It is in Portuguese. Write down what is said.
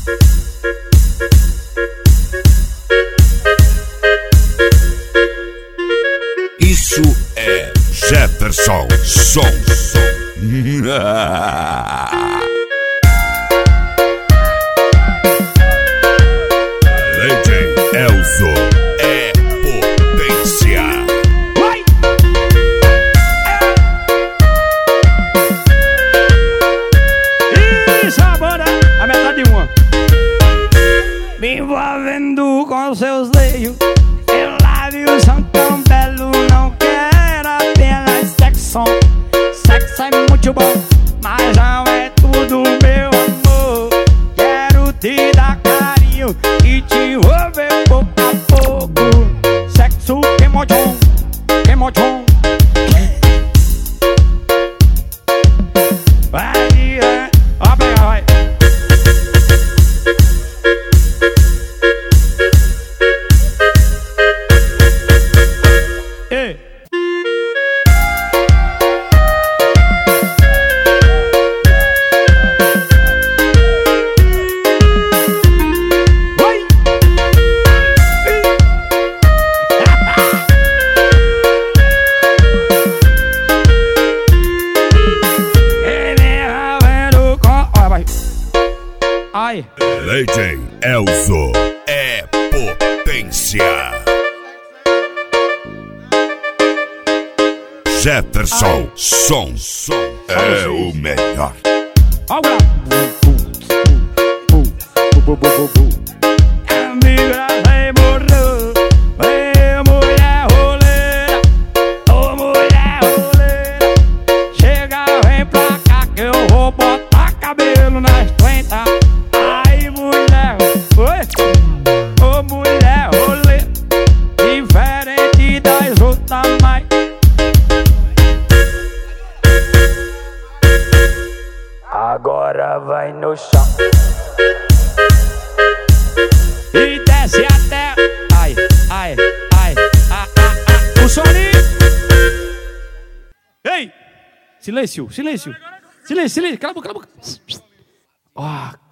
Isso é Jefferson Som. Legend Elzo é potência. Vai! E sabora a metade de uma. Me envolvendo com seus seios, eu lábios são tão belos. Não quero apenas sexo. Sexo é muito bom, mas não é tudo, meu amor. Quero te dar carinho e te envolver pouco a pouco. Sexo queimodão, queimodão. Vai, ó, pega, vai. Ei. Ai. Legend Elzo é potência. Jefferson Som é o melhor. Olha amiga, sem morrer. Ei, mulher roleira. Ô, mulher roleira. Chega, vem pra cá que eu vou botar cabelo nas 30. Ai, mulher, oi. Ô, mulher roleira. Diferente das outras, mas agora vai no chão e desce até. Ai, ai, ai, o soninho. Ei! Silêncio, silêncio. Silêncio, silêncio. Cala a boca, cala a boca. Ó.